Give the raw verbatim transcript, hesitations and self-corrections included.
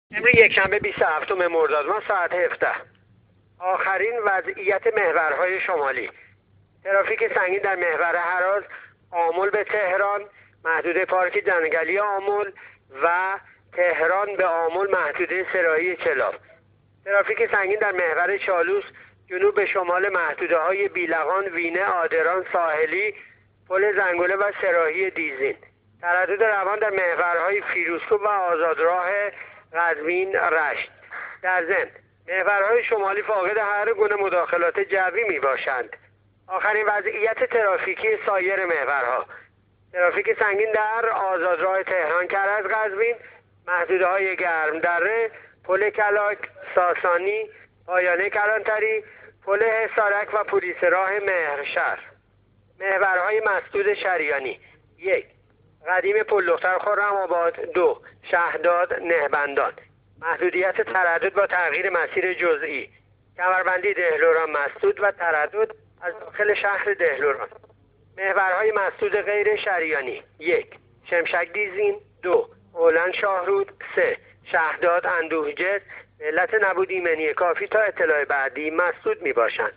امروز یکشنبه بیست و هفتم مرداد ماه ساعت هفده. آخرین وضعیت محورهای شمالی. ترافیک سنگین در محور هراز، آمل به تهران، محدوده پارک جنگلی آمل و تهران به آمل محدوده سراحی چلاف. ترافیک سنگین در محور چالوس، جنوب به شمال محدوده های بیلقان، وینه، آدران، ساحلی، پل زنگوله و سراحی دیزین. تردد روان در محورهای فیروزکوه و آزادراه قزوین رشت. در ضمن محورهای شمالی فاقد هر گونه مداخلات جوی می باشند. آخرین وضعیت ترافیکی سایر محورها: ترافیک سنگین در آزادراه تهران کرج قزوین، محدوده های گرم دره، پل کلاک، ساسانی، پایانه کلانتری، پل حصارک و پلیس راه مهرشهر. محورهای مسدود شریانی: یک، قدیم پل دختر خرم‌آباد. دو، شهداد نهبندان. محدودیت تردد با تغییر مسیر جزئی: کمربندی دهلوران مسدود و تردد از داخل شهر دهلوران. محورهای مسدود غیر شریانی: یک، شمشک دیزین. دو، اولن شاهرود. سه، شهداد اندوهجت. به علت نبود ایمنی کافی تا اطلاع بعدی مسدود می باشند.